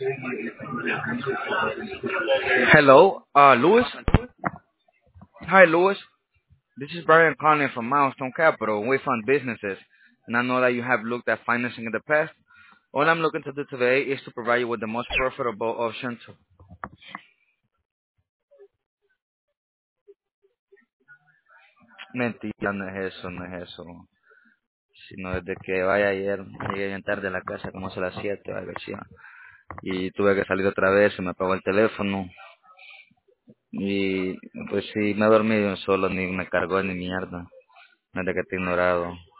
Hello, Louis. Hi, Louis. This is Brian calling from Milestone Capital. We fund businesses, and I know that you have looked at financing in the past. All I'm looking to do today is to provide you with the most profitable option. Mentira, no es eso, no es eso. Sino desde que vaya ayer, llegué bien tarde a la casa, como a las 7 o algo así. Y tuve que salir otra vez, se me apagó el teléfono. Y pues sí, me he dormido solo, ni me cargó ni mierda. Desde que te he ignorado.